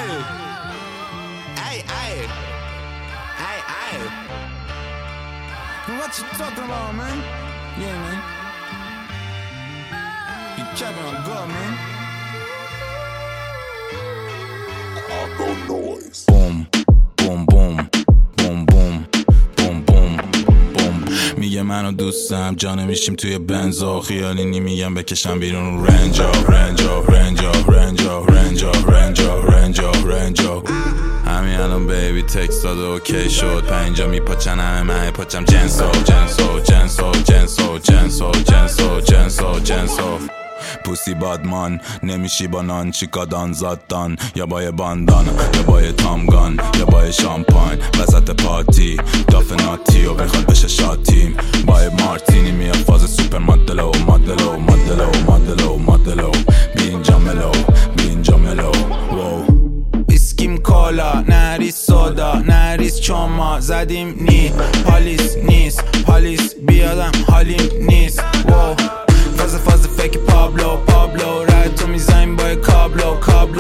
What you talking about, man? Yeah, man. You capping on God, man. Noise. Boom, boom, boom, boom, boom, boom, boom, boom. میگه منو دوستم جا نمیشیم توی بنزا خیالی میگم بکشم بیرون رنجا رنجا رنجا رنجا رنجا رنجا رنجا رنجا. همین الان بیبی تکست داد اوکی شد پنجا میپاچن همه من پاچم جنسو جنسو جنسو جنسو جنسو جنسو جنسو جنسو. پوسی بادمان نمیشی با نان چیکادان زادان یا با یه باندان یا با یه تامگان یا با یه شامپاین وسط پارتی داف ناتی و بخواد بشه شاتیم با یه مارتینی میاد فاز سوپر مدلو مدلو مدلو مدلو مدلو بی اینجا ملو بی اینجا ملو. ویسکیم کالا نریس سودا نریس چوما زدیم نی پالیس نیست پالیس بیادم حالیم نیست. فاز فکر پابلو رد تو میزنیم با کابلو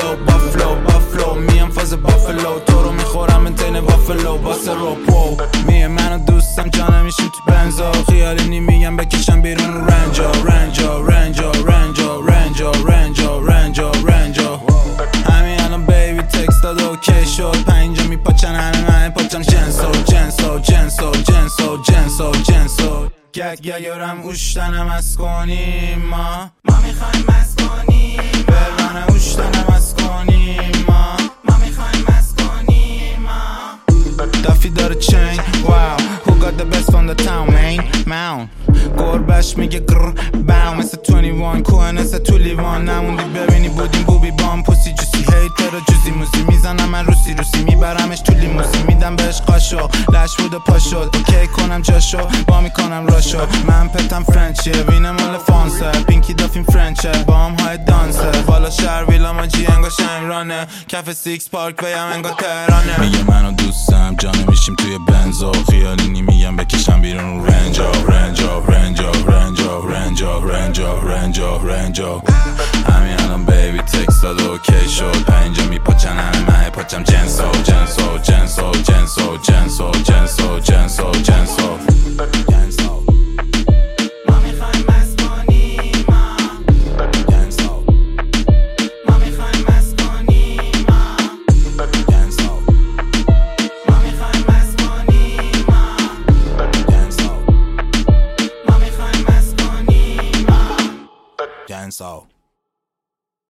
بافلو میام فاز بافلو تو رو میخورم انتین وافلو واسه روپو. میه منو دوستم جا نمیشیم تو بنزا خیالی میگم بکشم بیرون رنجا رنجا رنجا رنجا رنجا رنجا رنجا رنجا. همین الان بیبی تکست داد اوکی شد پنجا میپاچن همه من پاچم جنسو جنسو جنسو جنسو جنسو جنسو. گرم اوشتنم از کنیم ما میخوایم از کنیم برانه اوشتنم از کنیم ما میخوایم از کنیم دافی داره چین واو who got the best from the town man گربش میگه گر باو مثل 21 کوه مثل تو لیوان نموندی ببینی بودیم بوبی بام پوسی جوسی هیتر جوزی موزی میزنم من روسی میبرمش تو لیموزی میدم بهش قاشو لش بود و پا شد اوکی کنم جاشو با میکنم راشو من پتم فرنچیه وینه مال فانسه پینکی دافیم فرنچه با هم های دانسه بالا شهر ویلا ماجی انگا شنگرانه کف سیکس پارک ویم انگا تهرانه. میگه منو دوستم جا نمیشیم توی بنزا خیالی میگم بکشم بیرون رنجا رنجا رنجا رنجا رنجا رنجا رنجا رنجا. همین الان بیبی تکست داد اوکی شد پنجا میپاچن همه من پاچم جنسو جنسو جنسو جنسو جنسو جنسو جنسو جنسو جنسو. ما میخوایم از کنیم جنسو ما میخوایم از کنیم جنسو ما میخوایم از کنیم جنسو ما میخوایم از کنیم جنسو.